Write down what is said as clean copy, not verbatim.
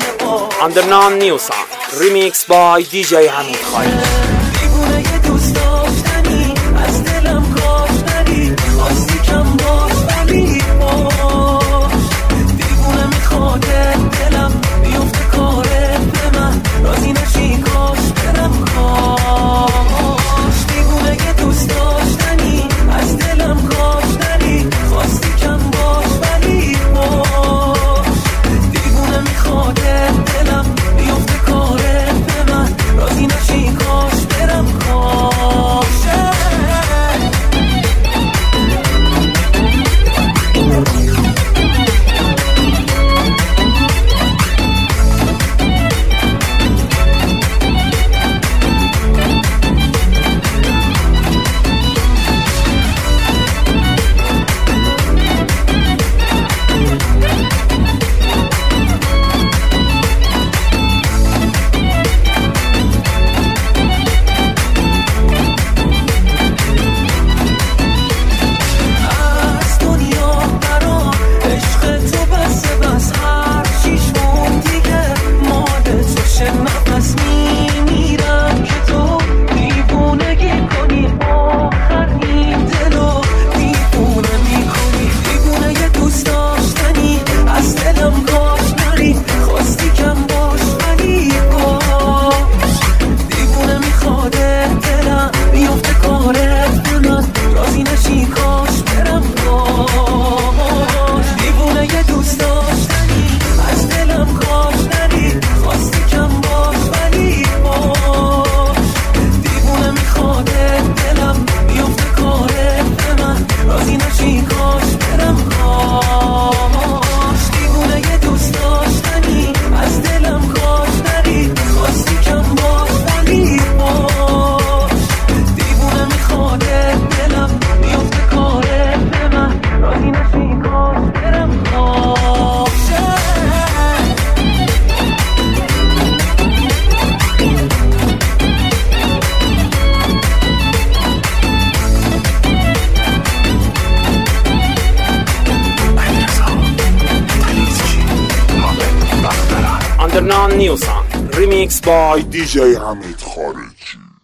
Underground New Sound Remix by DJ حمید خارجی. دیوونه یه دوست داشتنی از دلم کاش نری خواستی کم باش ولی باش دیوونه میخواد دلم بیفته کارت به من راضی نشی کاش برم کاش دیوونه یه دوست داشتنی از دلم کاش نری خواستی کم باش ولی باش دیوونه میخواد دلم بیفته کارت به من راضی نشی کاش برم کاش Underground New Sound Remix by DJ حمید خارجی.